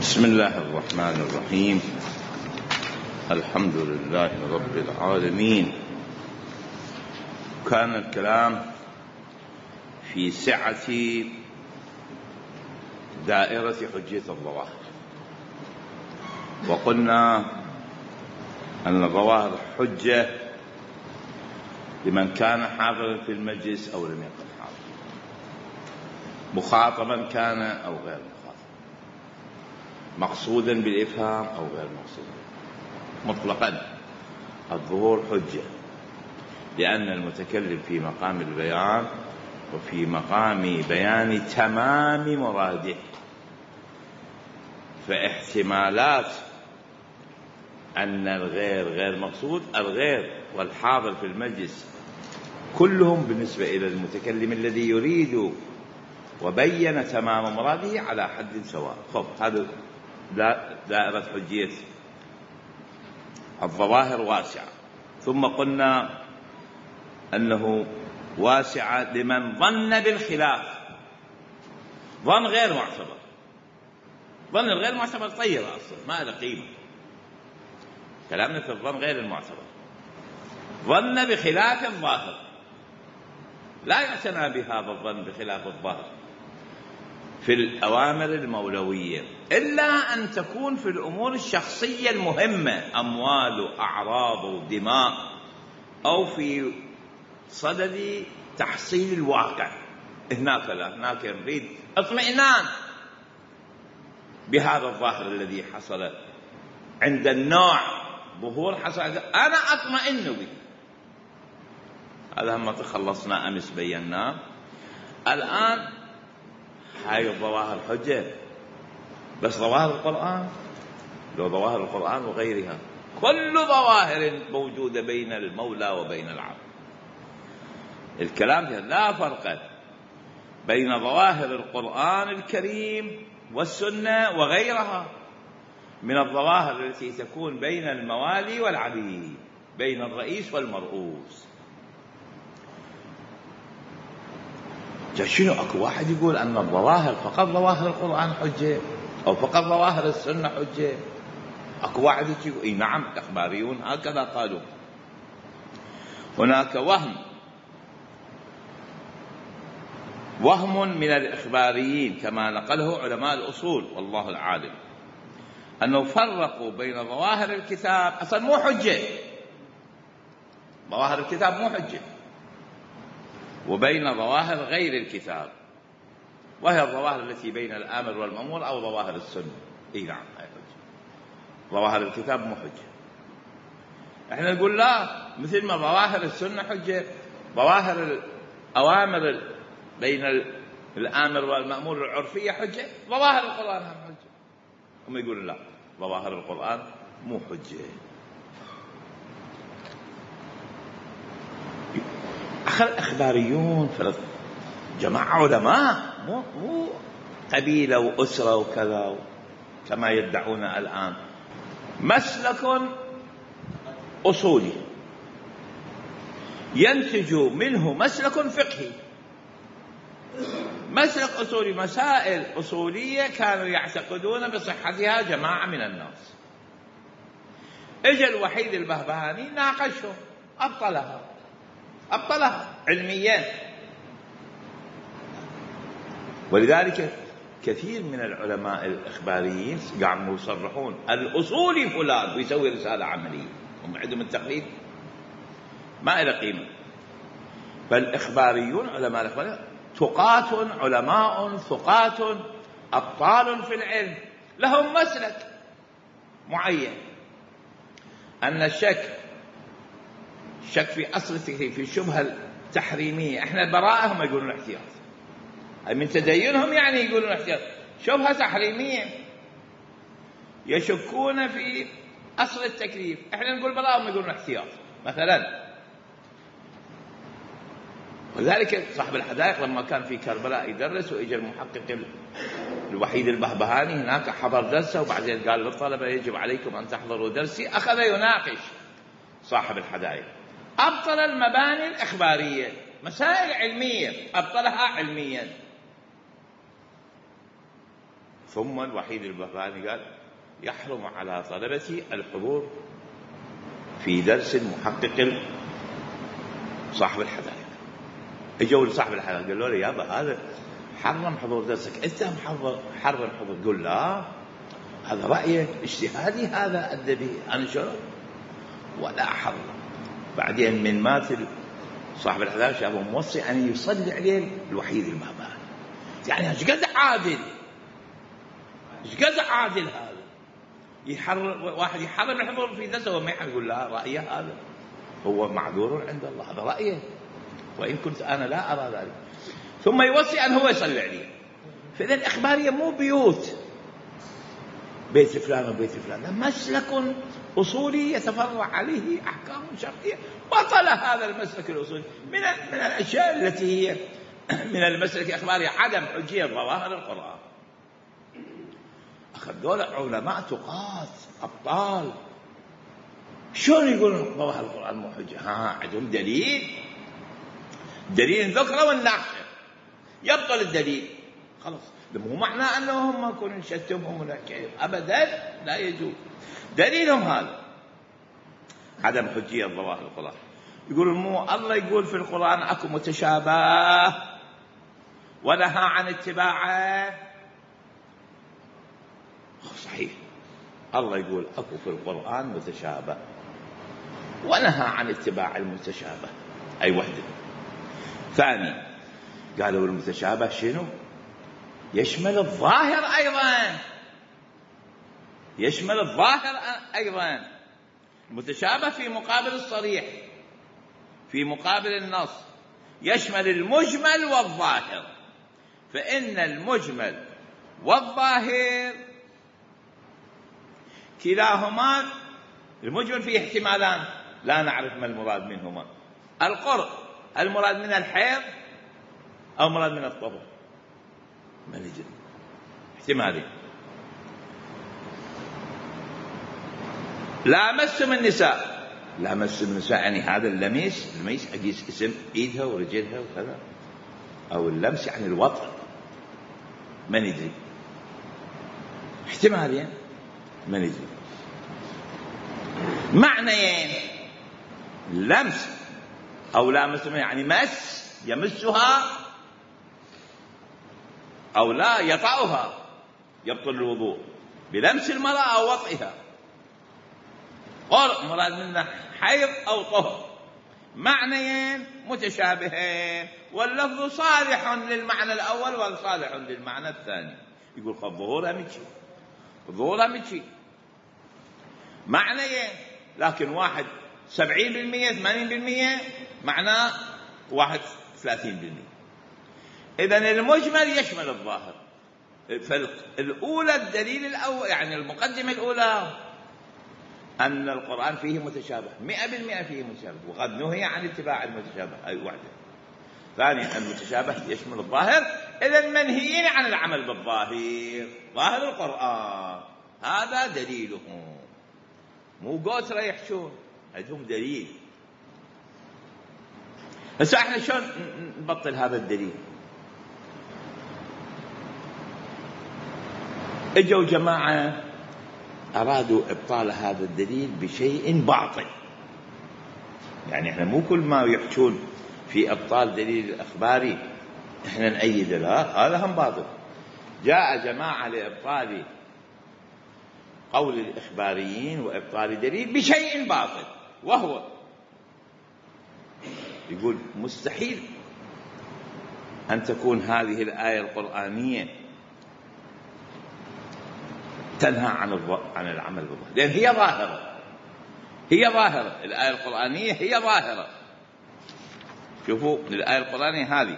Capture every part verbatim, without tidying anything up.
بسم الله الرحمن الرحيم. الحمد لله رب العالمين. كان الكلام في سعة دائرة حجية الظواهر، وقلنا أن الظواهر حجة لمن كان حاضرا في المجلس أو لم يكن حاضرا، مخاطبا كان أو غير مخاطب، مقصودا بالإفهام أو غير مقصودا. مطلقا الظهور حجة، لأن المتكلم في مقام البيان وفي مقام بيان تمام مراده، فاحتمالات أن الغير غير مقصود، الغير والحاضر في المجلس كلهم بالنسبة إلى المتكلم الذي يريد وبين تمام مراده على حد سواء. خب هذا دائرة حجية الظواهر واسعة. ثم قلنا أنه واسعة لمن ظن بالخلاف، ظن غير معتبر، ظن الغير معتبر طيب أصلا ما له قيمة، كلامنا في الظن غير المعتبر. ظن بخلاف الظاهر، لا يعتنى بهذا الظن بخلاف الظاهر في الأوامر المولوية، إلا أن تكون في الأمور الشخصية المهمة، أموال وأعراض ودماء، أو في صدد تحصيل الواقع. هناك لا، هناك نريد اطمئنان بهذا الظاهر الذي حصل عند النوع، ظهور حصل، أنا أطمئن به. هذا ما تخلصنا أمس بيناه. الآن هاي الظواهر حجة، بس ظواهر القرآن، لو ظواهر القرآن وغيرها كل ظواهر موجودة بين المولى وبين العبد. الكلام ده لا فرق بين ظواهر القرآن الكريم والسنة وغيرها من الظواهر التي تكون بين الموالي والعبيد، بين الرئيس والمرؤوس. شنو اكو واحد يقول ان الظواهر فقط ظواهر القرآن حجة او فقط ظواهر السنة حجة؟ اكو واحد يقول اي نعم، الاخباريون هكذا قالوا. هناك وهم وهم من الاخباريين كما نقله علماء الاصول والله العالم، انه فرقوا بين ظواهر الكتاب، اصلا مو حجة، ظواهر الكتاب مو حجة، وبين ظواهر غير الكتاب، وهي الظواهر التي بين الآمر والمأمور أو ظواهر السنة. إيه نعم، هاي حجة. ظواهر الكتاب مو حجة. احنا نقول لا، مثل ما ظواهر السنة حجة، ظواهر الأوامر بين الآمر والمأمور العرفية حجة، ظواهر القرآن هم حجة. هم يقولون لا، ظواهر القرآن مو حجة. أخر الإخباريون جماعة علماء، مو مو قبيلة وأسرة وكذا كما يدعون الآن. مسلك أصولي ينتج منه مسلك فقهي. مسلك أصولي، مسائل أصولية كانوا يعتقدون بصحتها جماعة من الناس. اجى الوحيد البهبهاني ناقشهم، أبطلها أبطلها علميا. ولذلك كثير من العلماء الإخباريين قاموا يصرحون الأصولي فلان ويسوي رسالة عملية، هم عندهم التقليد ما له قيمة. فالإخباريون علماء الإخباريين ثقات، علماء ثقات، أبطال في العلم، لهم مسلك معين. أن الشك شك في أصل التكليف، في الشبهة التحريمية، احنا براءة، هم يقولون احتياط، من تدينهم يعني يقولون احتياط. شبهة تحريمية يشكون في أصل التكليف، احنا نقول براءة، هم يقولون احتياط مثلا. ولذلك صاحب الحدائق لما كان في كربلاء يدرس، وإجا المحقق الوحيد البهبهاني هناك حضر درسه، وبعدين قال للطلبة يجب عليكم أن تحضروا درسي. أخذ يناقش صاحب الحدائق، أبطل المباني الإخبارية، مسائل علمية أبطلها علميا. ثم الوحيد البهراني قال يحرم على طلبتي الحضور في درس محقق صاحب الحدائق. اجوا لصاحب الحدائق قالوا له يابا هذا حرم حضور درسك، انت محرم حرم حضور. قل لا هذا رأيي اجتهادي، هذا الذي انشره ولا حرم. بعدين من مات صاحب الحدائق شافه موصي ان يصلي عليه الوحيد البهراني. يعني ايش قد عادل، ايش قد عادل هذا، يحرم واحد يحرم الحضور في درسه وما يقول لا رأيه هذا هو معذور عند الله، هذا رأيه وإن كنت أنا لا أرى ذلك. ثم يوصي أن هو يصلي عليه. فإذا الإخبارية مو بيوت بيت فلان وبيت فلان، مسلك أصولي يتفرع عليه أحكام شرعية. بطل هذا المسلك الأصولي من من الأشياء التي هي من المسلك الإخباري عدم حجية ظواهر القرآن. أخذوا علماء تقاة أبطال شلون يقولون ظواهر القرآن مو حجة؟ ها عندهم دليل، دليل ذكره والناحية يبطل الدليل خلاص. مو معنى أنهم يكونوا يشتمهم ولا كيف، أبدا لا يجوز. دليلهم هذا عدم حجية ظواهر القرآن. يقولون مو الله يقول في القرآن أكو متشابه ونهى عن اتباعه. صحيح الله يقول أكو في القرآن متشابه ونهى عن اتباع المتشابه، أي وحده. ثاني قالوا المتشابه شنو؟ يشمل الظاهر أيضا، يشمل الظاهر أيضا. المتشابه في مقابل الصريح، في مقابل النص، يشمل المجمل والظاهر. فإن المجمل والظاهر كلاهما، المجمل فيه احتمالان لا نعرف ما المراد منهما. القرء المراد من الحيض أو مراد من الطهر، ما ندري، احتمالين. لامستم النساء، لامستم النساء يعني هذا اللمس، اللمس أقيس اسم إيدها ورجلها وكذا، أو اللمس يعني الوطء، ما ندري، احتمالين ما ندري. معنيين لمس أو لامستم يعني مس يمسها أو لا يطأها، يبطل الوضوء بلمس المرأة أو وطئها. قرء مراد منه حيض أو طهر. معنيين متشابهين، واللفظ صالح للمعنى الأول وصالح للمعنى الثاني. يقول قد ظهورها متشي، ظهورها متشي معنيين، لكن واحد سبعين بالمئة ثمانين بالمئة معناه واحد ثلاثين بالمئة. إذن المجمل يشمل الظاهر. فالأولى الدليل الأول يعني المقدمة الأولى أن القرآن فيه متشابه، مئة بالمئة فيه متشابه، وقد نهي عن اتباع المتشابه، أي وحده. ثانيا المتشابه يشمل الظاهر، إذن منهيين عن العمل بالظاهر، ظاهر القرآن هذا دليلهم، مو قوترة يحشون، عندهم دليل. بس احنا شلون نبطل هذا الدليل؟ اجوا جماعة أرادوا إبطال هذا الدليل بشيء باطل. يعني احنا مو كل ما يحشون في إبطال دليل الأخباري احنا نأيد، لا، هذا هم باطل. جاء جماعة لإبطال قول الإخباريين وإبطال دليل بشيء باطل، وهو يقول مستحيل أن تكون هذه الآية القرآنية تنهى عن عن العمل بالظاهر، لأن هي ظاهرة، هي ظاهرة الآية القرآنية هي ظاهرة. شوفوا الآية القرآنية هذه: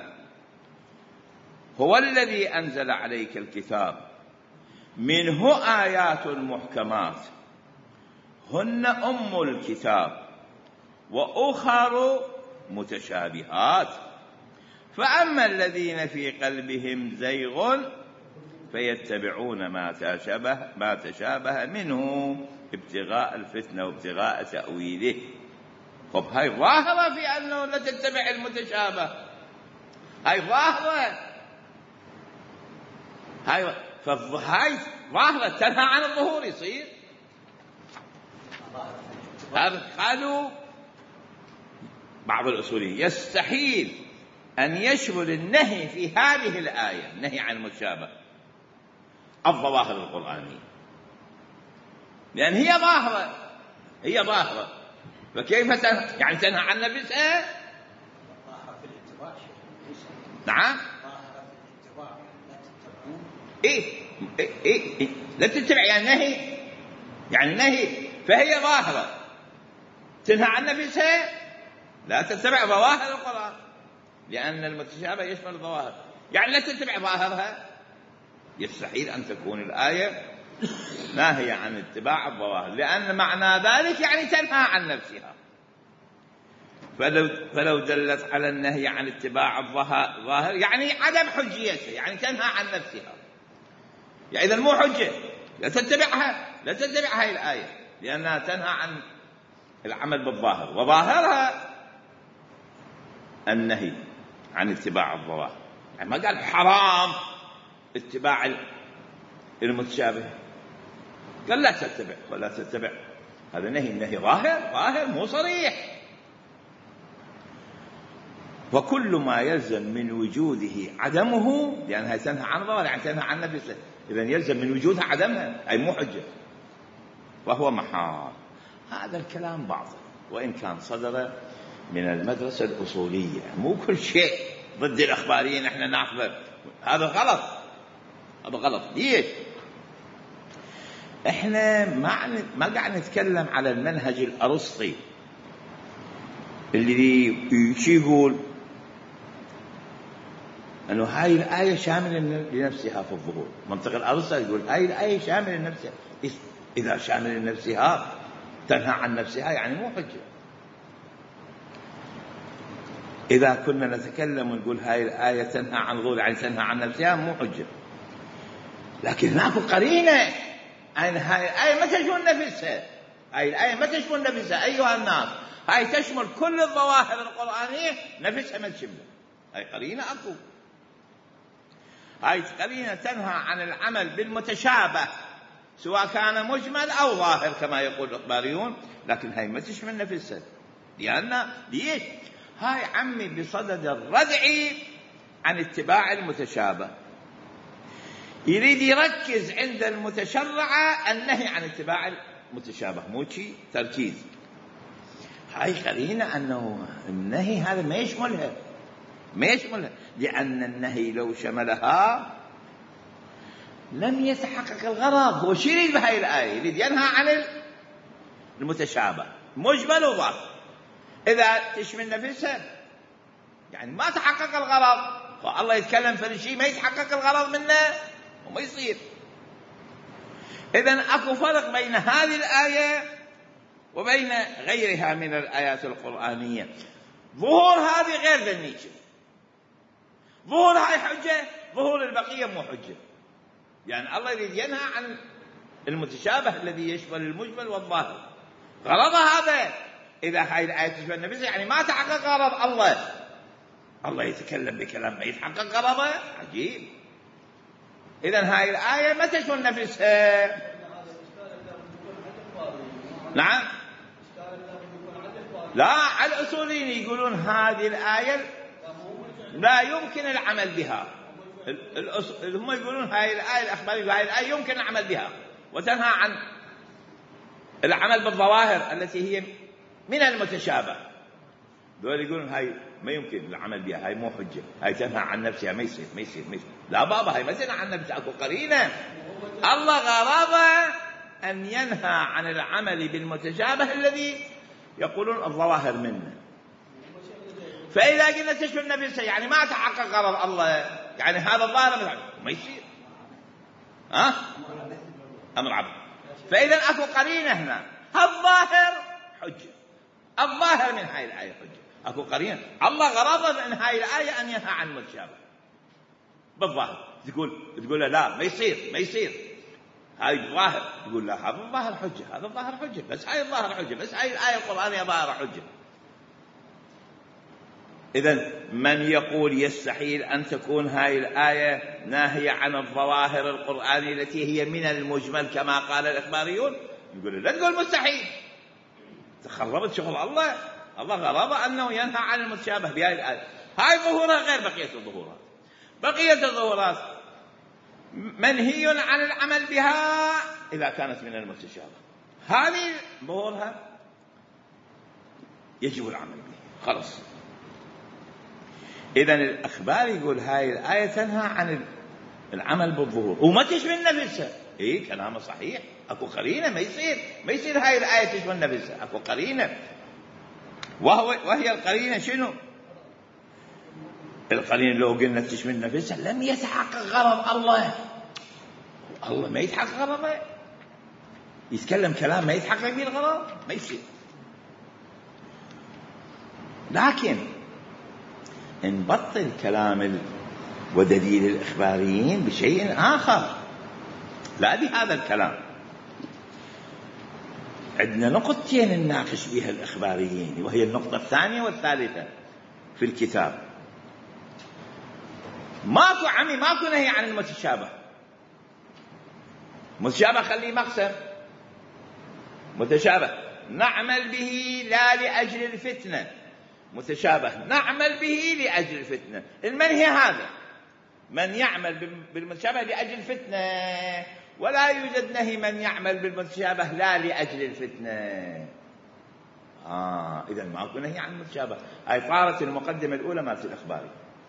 هو الذي أنزل عليك الكتاب منه آيات محكمات هن أم الكتاب وأخر متشابهات فأما الذين في قلبهم زيغ فيتبعون ما تشابه ما تشابه منه ابتغاء الفتنة وابتغاء تأويله. طب هاي ظاهرة في أنه لا تتبع المتشابه، هاي ظاهرة، هاي فهاي ظاهرة تنهى عن الظهور يصير. قالوا بعض الأصوليين يستحيل أن يشمل النهي في هذه الآية، النهي عن المتشابه، الظواهر القرآنية، لأن هي ظاهرة، هي ظاهرة، فكيف تنهى؟ يعني تنهى عن نفسها؟ نعم. إيه إيه إيه, إيه؟ لا تتبع يعني نهي، يعني نهي، فهي ظاهرة تنهى عن نفسها، لا تتبع ظواهر القرآن، لأن المتشابه يشمل الظواهر، يعني لا تتبع ظاهرها. يستحيل أن تكون الآية ناهية عن اتباع الظواهر، لأن معنى ذلك يعني تنهى عن نفسها. فلو, فلو دلت على النهي عن اتباع الظاهر يعني عدم حجيته، يعني تنهى عن نفسها، يعني إذا مو حجة، لا تتبعها، لا تتبع هذه الآية، لأنها تنهى عن العمل بالظاهر، وظاهرها النهي عن اتباع الظواهر. يعني ما قال حرام اتباع المتشابه، قال لا تتبع ولا تتبع، هذا نهي، النهي ظاهر، ظاهر مو صريح. وكل ما يلزم من وجوده عدمه، لأنها تنهى عن ظواهر يعني تنهى عن نفسه، إذا يلزم من وجودها عدمها، أي مو حجة، وهو محال. هذا الكلام باطل، وإن كان صدر من المدرسة الأصولية، مو كل شيء ضد الأخباريين احنا نأخبر، هذا غلط، هذا غلط. ليش؟ احنا ما ما قاعد نتكلم على المنهج الأرسطي اللي يقول أنه هاي الآية شاملة لنفسها في الظهور. منطق الأرسطي يقول هاي الآية شاملة لنفسها، إذا شاملة لنفسها تنهى عن نفسها يعني مو حجة. إذا كنا نتكلم ونقول هاي الآية تنهى عن الظهور يعني تنهى عن نفسها مو حجة، لكن ماكو قرينة أن هاي الآية ما تشمل نفسها، هاي الآية ما تشمل نفسها أيها الناس، هاي تشمل كل الظواهر القرآنية، نفسها ما تشمل، هاي قرينة أكو، هاي قرينة تنهى عن العمل بالمتشابه سواء كان مجمل أو ظاهر كما يقول الإخباريون، لكن هاي ما تشمل نفسها، لأن ليش؟ هاي عمي بصدد الردع عن اتباع المتشابه، يريد يركز عند المتشرع النهي عن اتباع المتشابه، مو شيء تركيز. هاي قرينة أنه النهي هذا ما يشملها، ما يشملها، لأن النهي لو شملها لم يتحقق الغرض. هو شو يريد بهاي الآية؟ يريد ينهى عن المتشابه مجمل وظاهر، إذا تشمل نفسها يعني ما تحقق الغرض، فالله يتكلم في شيء ما يتحقق الغرض منه وما يصير. إذن أكو فرق بين هذه الآية وبين غيرها من الآيات القرآنية. ظهور هذه غير ذنيك، ظهور هاي حجة، ظهور البقية مو حجة، يعني الله يريد ينهى عن المتشابه الذي يشمل المجمل والظاهر، غرض هذا. إذا هاي الآية تشمل نفسها يعني ما تحقق غرض الله، الله يتكلم بكلام ما يتحقق غرضه، عجيب. إذن هاي الآية ما تشمل نفسها. نعم، لا، على الأصوليين يقولون هذه الآية لا يمكن العمل بها، هم يقولون هاي الآية الأخبارية هاي الآية يمكن العمل بها وتنهى عن العمل بالظواهر التي هي من المتشابه. دول يقولون هاي ما يمكن العمل بها، هاي مو حجة، هاي تنهى عن نفسها، ما يصير ما يصير ما يصير. لا بابا، هاي ما تنهى عن نفسها، أكو قرينة. الله غرضه أن ينهى عن العمل بالمتشابه الذي يقولون الظواهر منه. فإذا قلنا تشمل نفسها يعني ما تحقق غرض الله، يعني هذا الظاهر ما يصير، ها أمر عبد. فإذا أكو قرينة هنا، الظاهر حجة، الظاهر من هاي الآية حجة، أكو قرينة. الله غرضه من هاي الآية أن ينهى عن المتشابه بالظاهر. تقول تقول له لا ما يصير ما يصير، هاي الظاهر، تقول لا هذا الظاهر حجة، هذا الظاهر حجة، بس هاي الظاهر حجة، بس هاي الآية القرآنية ظاهرة حجة. إذن من يقول يستحيل أن تكون هاي الآية ناهية عن الظواهر القرآنية التي هي من المجمل كما قال الإخباريون، يقول لا تقول مستحيل، تخربت شغل الله. الله غرض أنه ينهى عن المتشابه بهاي الآية. هاي ظهورها غير بقية الظهورات. بقية الظهورات منهي عن العمل بها إذا كانت من المتشابه، هذه ظهورها يجب العمل بها خلاص. إذن الأخبار يقول هاي الآية تنهى عن العمل بالظهور وما تشمل نفسها. إيه كلامه صحيح، أكو قرينة، ما يصير ما يصير هاي الآية تشمل نفسها، أكو قرينة. وهو وهي القرينة شنو؟ القرينة لو قلنا تشمل نفسها لم يتحقق غرض الله. الله ما يتحقق غرضه، يتكلم كلام ما يتحقق به الغرض، ما يصير. لكن نبطل كلام ودليل الإخباريين بشيء آخر، لا بهذا الكلام. عندنا نقطتين نناقش بها الإخباريين، وهي النقطة الثانية والثالثة في الكتاب. ماكو عمي ماكو نهي عن المتشابه. متشابه خليه مقسم، متشابه نعمل به لا لأجل الفتنة، متشابه نعمل به لأجل الفتنة. المنهي هذا من يعمل بالمتشابه لأجل الفتنة، ولا يوجد نهي من يعمل بالمتشابه لا لأجل الفتنة. آه إذا ماكو نهي عن المتشابه. هاي طارت المقدمة الأولى مالت الإخباري.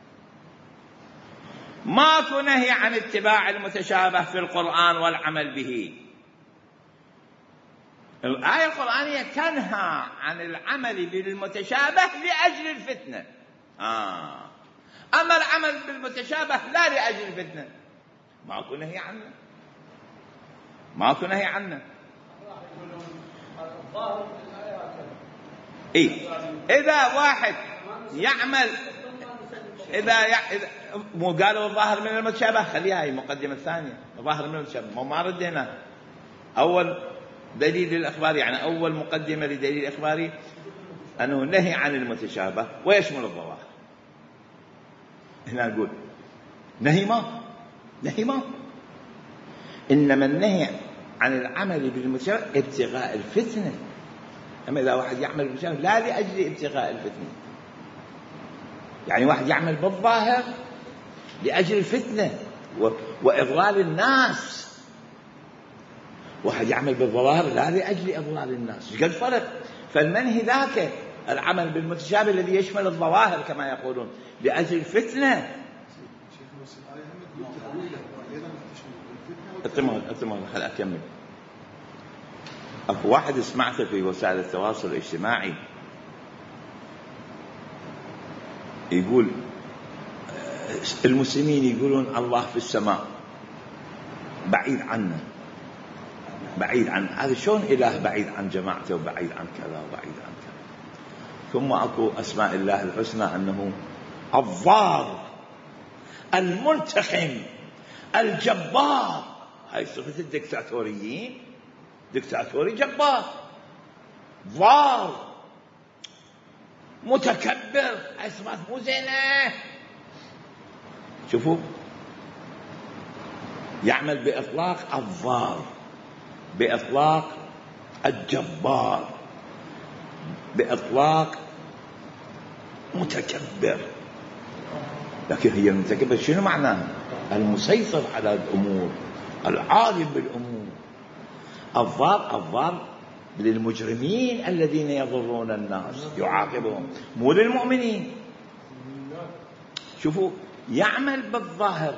ماكو نهي عن اتباع المتشابه في القرآن والعمل به. الآية القرآنية تنهى عن العمل بالمتشابه لأجل الفتنة. آه. أما العمل بالمتشابه لا لأجل الفتنة ماكو نهي عنه، ماكو نهي عنه. إيه إذا واحد يعمل إذا, يع... إذا مو قالوا الظاهر من المتشابه، خليها هي المقدمة الثانية. الظاهر من المتشابه ما ردينا أول دليل الإخباري، يعني أول مقدمة لدليل الإخباري أنه نهي عن المتشابه ويشمل الظواهر. هنا نقول نهي ما نهي ما إنما النهي عن العمل بالمتشابه ابتغاء الفتنة. أما إذا واحد يعمل بالمتشابه لا لأجل ابتغاء الفتنة، يعني واحد يعمل بالظاهر لأجل الفتنة وإضلال الناس، واحد يعمل بالظواهر لا لأجل إضلال الناس. قد فرق. فالمنهي ذاك العمل بالمتشابه الذي يشمل الظواهر كما يقولون لأجل الفتنة. اتمنى اتمنى خل أكمل. أكو واحد سمعته في وسائل التواصل الاجتماعي يقول المسلمين يقولون الله في السماء بعيد عنا، بعيد عن هذا. شلون إله بعيد عن جماعته وبعيد عن كذا وبعيد عن كذا؟ ثم أكو أسماء الله الحسنى أنه الضار المنتقم الجبار. هاي صفة الدكتاتوريين، دكتاتوري جبار، ضار متكبر. هاي صفات مو زينة. شوفوا يعمل بإطلاق الضار، بإطلاق الجبار، بإطلاق متكبر. لكن هي المتكبر شنو معناه؟ المسيطر على الأمور، العالم بالأمور. الضار الضار للمجرمين الذين يضرون الناس يعاقبهم، مو للمؤمنين. شوفوا يعمل بالظاهر،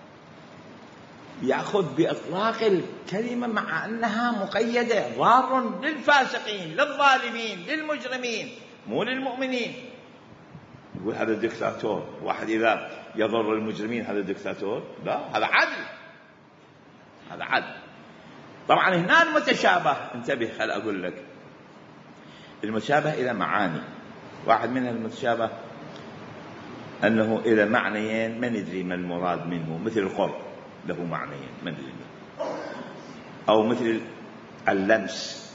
يأخذ بإطلاق الكلمة مع أنها مقيدة. ضار للفاسقين للظالمين للمجرمين، مو للمؤمنين. يقول هذا دكتاتور. واحد إذا يضر المجرمين هذا دكتاتور؟ لا، هذا عدل، هذا عدل. طبعا هنا المتشابه، انتبه خل أقول لك المتشابه إلى معاني. واحد منها المتشابه أنه إلى معنيين ما ندري ما المراد منه، مثل القرب له معنيين ما ندري، أو مثل اللمس،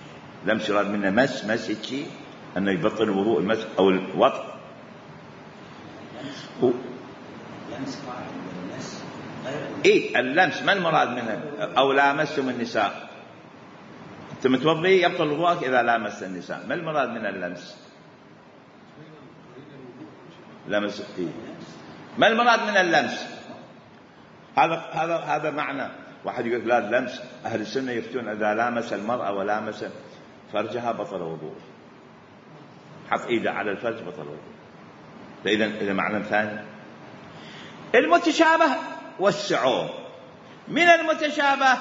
لمس يراد منه مس، مس شيء أنه يبطل الوضوء، المس أو الوطء. هو لمس واحد واللمس غير إيه اللمس ما المراد منه؟ أو لامستم النساء، أنت متوضي يبطل وضوءك إذا لامست النساء، ما المراد من اللمس؟ لمس إيه؟ ما المراد من اللمس؟ هذا هذا هذا معنى. واحد يقول لا اللمس أهل السنة يفتون إذا لامس المرأة ولامس فرجها بطل وضوء، حط إيده على الفرج بطل وضوء. فإذا إذا معنى ثاني. المتشابه والسعور. من المتشابه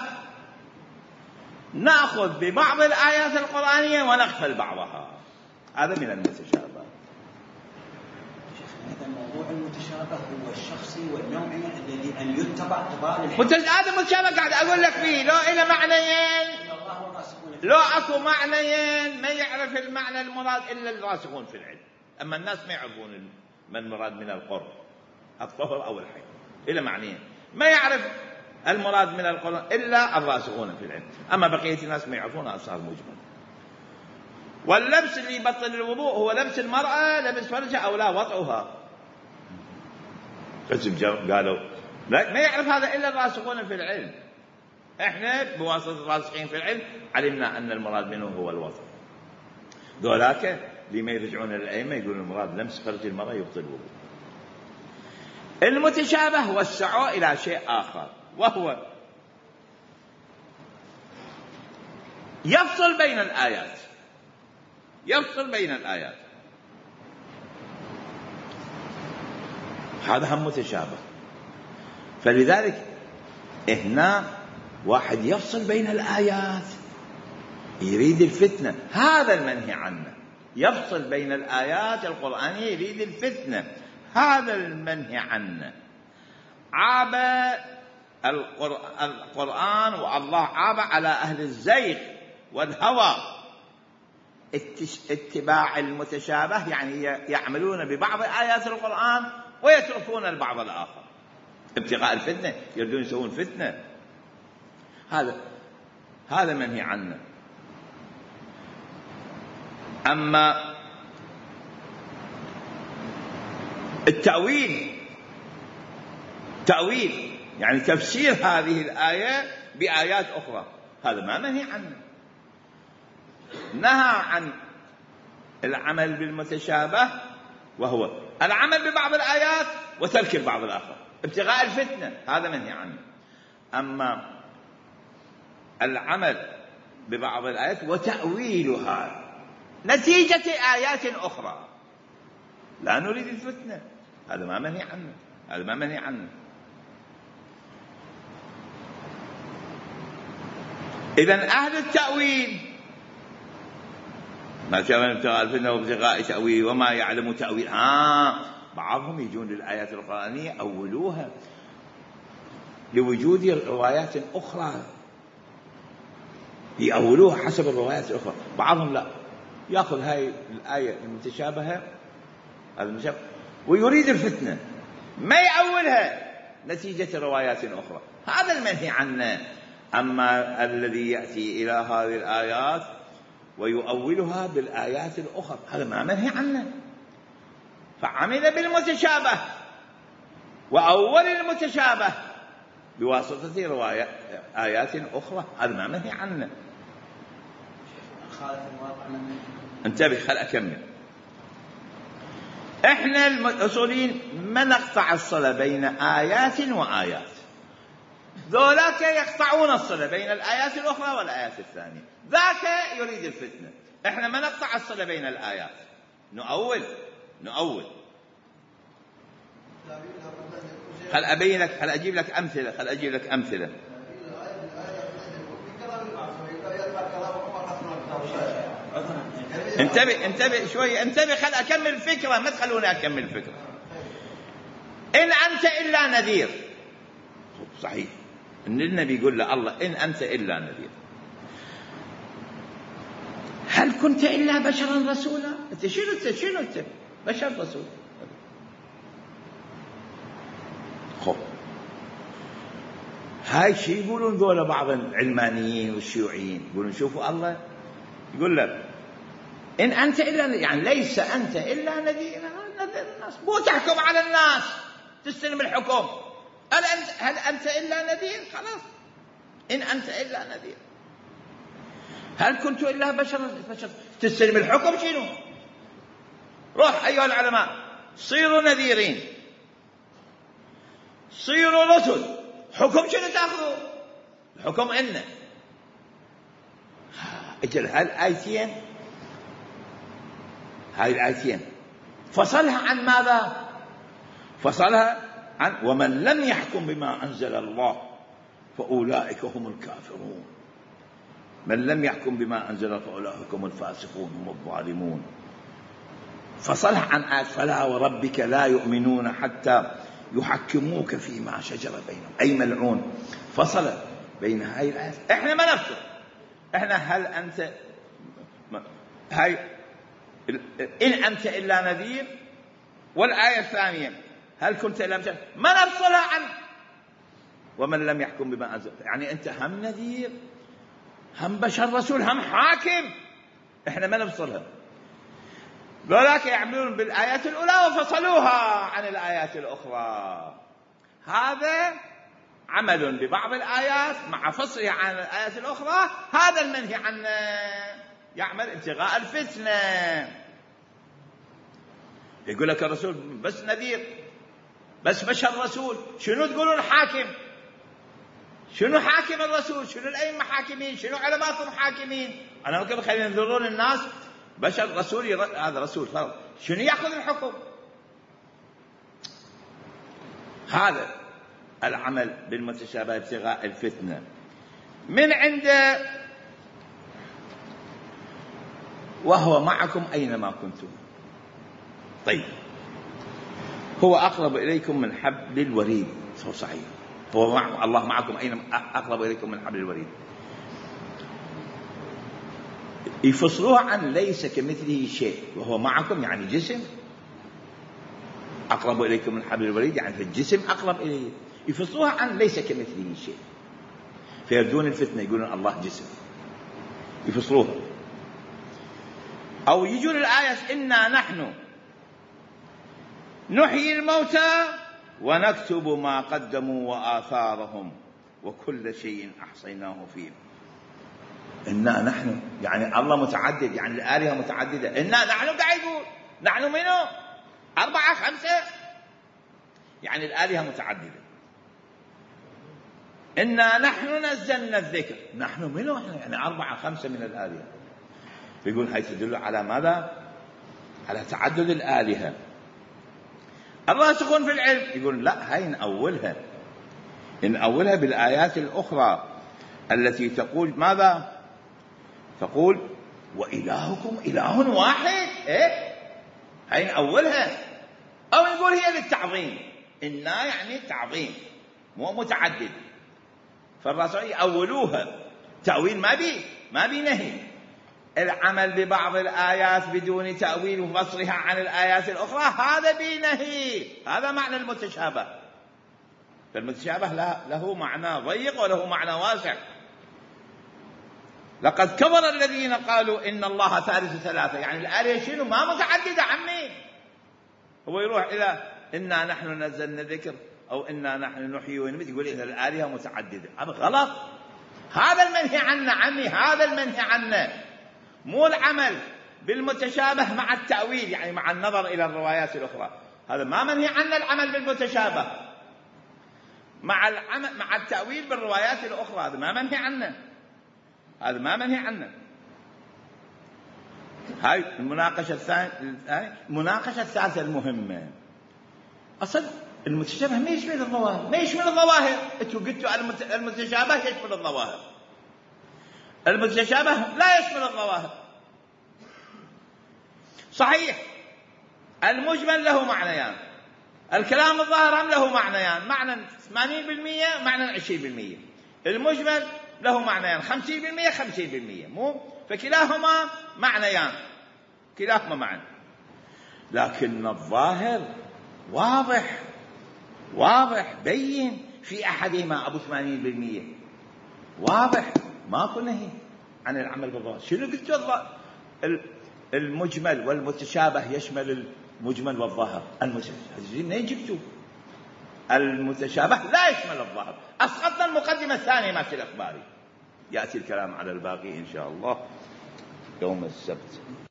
نأخذ ببعض الآيات القرآنية ونغفل بعضها، هذا من المتشابه. هذا موضوع المتشابه هو الشخصي والنوعي الذي أن يتبع طباع الحق. هذا المتشابه قاعد أقول لك فيه لو إلى معنيين، لو أكو معنيين ما يعرف المعنى المراد إلا الراسخون في العلم. أما الناس ما يعرفون ما المراد من القرب، الطهر أو الحي، إلى معنيين ما يعرف المراد من القرآن إلا الراسخون في العلم. أما بقية الناس ما يعرفونها، صار مجمل. واللبس اللي يبطل الوضوء هو لبس المرأة، لبس فرجها أو لا وطئها. قالوا لا ما يعرف هذا إلا الراسخون في العلم. إحنا بواسطة الراسخين في العلم علمنا أن المراد منه هو الوطء. ذولاك لما يرجعون للأئمة يقولون المراد لمس فرج المرأة يبطل الوضوء. المتشابه والسعوا إلى شيء آخر، وهو يفصل بين الآيات، يفصل بين الآيات، هذا هم متشابه. فلذلك هنا واحد يفصل بين الآيات يريد الفتنة، هذا المنهي عنه. يفصل بين الآيات القرآنية يريد الفتنة، هذا المنهي عنه. عاب القرآن والله عاب على أهل الزيغ والهوى اتباع المتشابه، يعني يعملون ببعض آيات القرآن ويتركون البعض الآخر ابتغاء الفتنة، يريدون يسوون فتنة. هذا هذا منهي عنه. أما التأويل، تأويل يعني تفسير هذه الآية بآيات أخرى، هذا ما منهي عنه. نهى عن العمل بالمتشابه، وهو العمل ببعض الآيات وترك البعض الآخر ابتغاء الفتنة، هذا منهي عنه. أما العمل ببعض الآيات وتأويلها نتيجة آيات أخرى لا نريد الفتنة، هذا ما منهي عنه، هذا ما منهي عنه. إذن أهل التأويل ما شاء ابتغاء الفتنة وابتغاء تأويل وما يعلم تأويل. آه بعضهم يجون للآيات القرآنية أولوها لوجود روايات أخرى، يأولوها حسب الروايات الأخرى. بعضهم لا، يأخذ هاي الآية المتشابهة المتشابهة ويريد الفتنة، ما يأولها نتيجة روايات أخرى، هذا المنهي عنه. أما الذي يأتي إلى هذه الآيات ويؤولها بالآيات الأخرى، هذا ما منهي عنه. فعمل بالمتشابه وأول المتشابه بواسطة رواية آيات أخرى، هذا ما منهي عنه. انتبه خل أكمل. إحنا الأصوليين ما نقطع الصلة بين آيات وآيات، ذولاك يقطعون الصلة بين الآيات الأخرى والآيات الثانية، ذاك يريد الفتنة. إحنا ما نقطع الصلة بين الآيات، نؤول نؤول خل أبين لك، خل أجيب لك أمثلة، خل أجيب لك أمثلة. انتبه انتبه شوي، انتبه خل أكمل الفكرة، ما تخلوني أكمل الفكرة. إن أنت إلا نذير، صحيح إن النبي يقول له الله إن أنت إلا نذير، هل كنت إلا بشرا رسولا؟ أنت شنو أنت شنو أنت بشر رسول؟ خب هاي شيء يقولون ذولا بعض العلمانيين والشيوعيين، يقولون شوفوا الله يقول لك إن أنت إلا، يعني ليس أنت إلا نذير، نذير الناس، مو تحكم على الناس تستلم الحكم. هل أنت, هل أنت إلا نذير؟ خلاص، إن أنت إلا نذير. هل كنت إلا بشر بشر تستلم الحكم؟ شنو؟ روح أيها العلماء صيروا نذيرين، صيروا رسل، حكم شنو تأخذوا؟ الحكم إن أجل هالآيتين، هاي الآيتين فصلها عن ماذا؟ فصلها عن ومن لم يحكم بما أنزل الله فأولئك هم الكافرون. من لم يحكم بما أنزل فأولئك هم الفاسقون هم الظالمون. فصلها عن آية فلا وربك لا يؤمنون حتى يحكموك فيما شجر بينهم، أي ملعون. فصل بين هاي الآيات. إحنا ما نفصل، إحنا هل أنت هاي إن أنت إلا نذير، والآية الثانية هل كنت إلا مشاهد، ما نفصلها عن ومن لم يحكم بما أنزل. يعني أنت هم نذير هم بشر رسول هم حاكم، إحنا ما نفصلها. ذولاك يعملون بالآيات الأولى وفصلوها عن الآيات الأخرى. هذا عمل ببعض الآيات مع فصلها عن الآيات الأخرى، هذا المنهي عنه، يعمل ابتغاء الفتنة. يقول لك الرسول بس نذير، بس بشر رسول، شنو تقولون حاكم؟ شنو حاكم الرسول؟ شنو الأئمة حاكمين؟ شنو علماءكم حاكمين؟ أنا ممكن خلينا ينظرون الناس بشر رسول يرد... هذا رسول خلاص، شنو يأخذ الحكم؟ هذا العمل بالمتشابه ابتغاء الفتنة. من عند وهو معكم أينما كنتم. طيب هو أقرب إليكم من حبل الوريد، هو صحيح، هو مع الله معكم أينما أقرب إليكم من حبل الوريد. يفصلوها عن ليس كمثله شيء، وهو معكم يعني جسم، أقرب إليكم من حبل الوريد يعني في الجسم أقرب إليه. يفصلوها عن ليس كمثله شيء، فيردون الفتنة يقولون الله جسم، يفصلوها. أو يجون الآية إنا نحن نحيي الموتى ونكتب ما قدموا وآثارهم وكل شيء أحصيناه فيه. إنا نحن يعني الله متعدد، يعني الآلهة متعددة. إنا نحن قاعد يقول نحن منو؟ أربعة خمسة، يعني الآلهة متعددة. إنا نحن نزلنا الذكر، نحن منو؟ إحنا يعني أربعة خمسة من الآلهة. يقول هاي تدل على ماذا؟ على تعدد الآلهة. الراسخون في العلم يقول لا، هاي نأولها نأولها بالآيات الأخرى التي تقول ماذا؟ تقول وإلهكم إله واحد. إيه؟ هاي نأولها. أو نقول هي للتعظيم، إنا يعني تعظيم مو متعدد. فالرسول يأولوها تأويل، ما بي ما بي نهي. العمل ببعض الآيات بدون تأويل وفصلها عن الآيات الأخرى هذا بنهي، هذا معنى المتشابه. فالمتشابه له معنى ضيق وله معنى واسع. لقد كفر الذين قالوا إن الله ثالث ثلاثة، يعني الآلهة شنو؟ ما متعددة عمي. هو يروح إلى إنا نحن نزلنا ذكر أو إنا نحن نحيي ونميت، يقول إذا الآلهة متعددة. هذا غلط، هذا المنهي عنه عمي، هذا المنهي عنه، مو العمل بالمتشابه مع التأويل، يعني مع النظر إلى الروايات الأخرى. هذا ما منهي عنه العمل بالمتشابه مع العمل مع التأويل بالروايات الأخرى، هذا ما منهي عنه، هذا ما منهي عنه. هاي المناقشة الثانية. المناقشة الثالثة المهمة، أصل المتشابه ما يشمل الظواهر، ما يشمل الظواهر. أنتوا قلتوا المتشابه يشمل الظواهر، المتشابه لا يشمل الظواهر. صحيح المجمل له معنيان، الكلام الظاهر هم له معنيان، معنى ثمانين بالمئة معنى عشرين بالمئة. المجمل له معنيان خمسين بالمئة خمسين بالمئة، مو فكلاهما معنيان، كلاهما معنى. لكن الظاهر واضح واضح بين في أحدهما أبو ثمانين بالمئة، واضح، ماكو نهي عن العمل بالظاهر. شنو قلت؟ المجمل والمتشابه يشمل مجمل والظاهر. المتشابه منين جبتوا؟ المتشابه لا يشمل الظاهر. أسقطنا المقدمة الثانية ما في الإخباري. يأتي الكلام على الباقي إن شاء الله يوم السبت.